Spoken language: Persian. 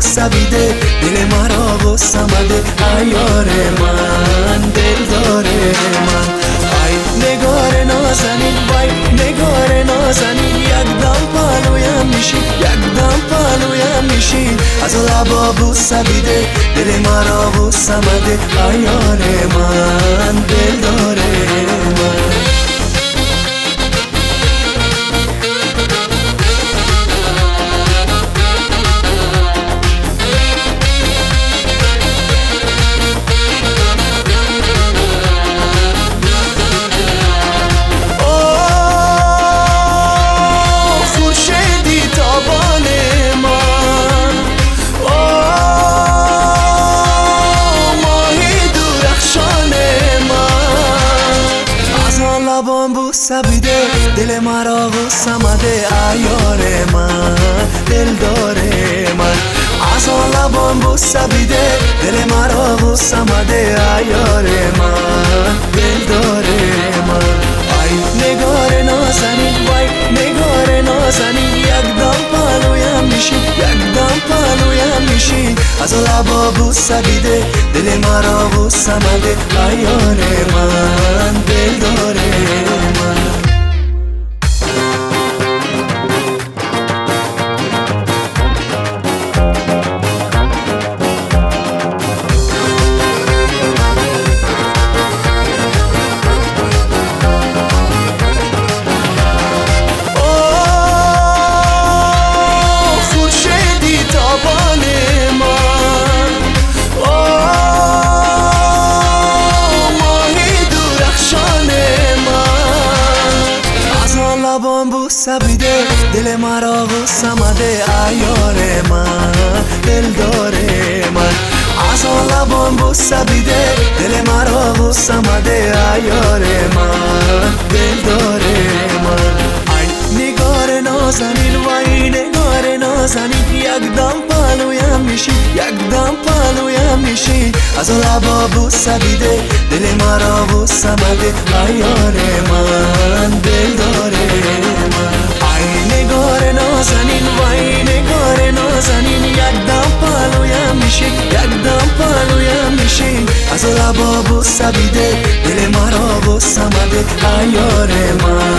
بوسیده دل مرا و سمده عیار من دلدار من. ای نگار نازنین وای نگار نازنین یکدم پالویم میشی یکدم پالویم میشی از لبا بوسیده دل مرا و سمده عیار من دلدار من. لبان بوسیده دل مرا و سمده عیار من دلدار من. از آن لبان بوسیده دل مرا و سمده عیار من دلدار من. ای نگار نازنین وای نگار نازنین یکدم پالویم میشی یکدم پالویم میشی از لبا بوسیده دل مرا و سمده عیار من دلدار من. لبان بوسیده دل مرا و سمده عیار من دلدار من. از آن لبان بوسیده دل مرا و سمده عیار من دلدار من. ای نگار نازنین وای نگار نازنین یکدم پالویم میشی یکدم پالویم میشی از لبا بوسیده دل مرا و سمده عیار من دلدار من. ای نگار نازنین وای نگار نازنین یکدم پالویم میشی یکدم پالویم میشی از لبا بوسیده دل مرا و سمده عیار من